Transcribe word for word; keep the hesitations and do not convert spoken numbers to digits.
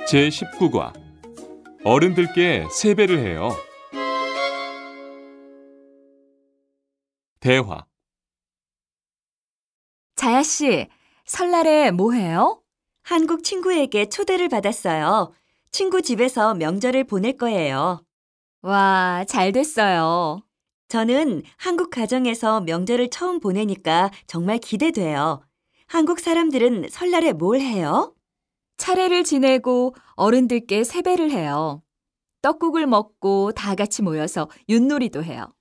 제십구 과 어른들께 세배를 해요. 대화. 자야 씨, 설날에 뭐 해요? 한국 친구에게 초대를 받았어요. 친구 집에서 명절을 보낼 거예요. 와, 잘 됐어요. 저는 한국 가정에서 명절을 처음 보내니까 정말 기대돼요. 한국 사람들은 설날에 뭘 해요? 차례를 지내고 어른들께 세배를 해요. 떡국을 먹고 다 같이 모여서 윷놀이도 해요.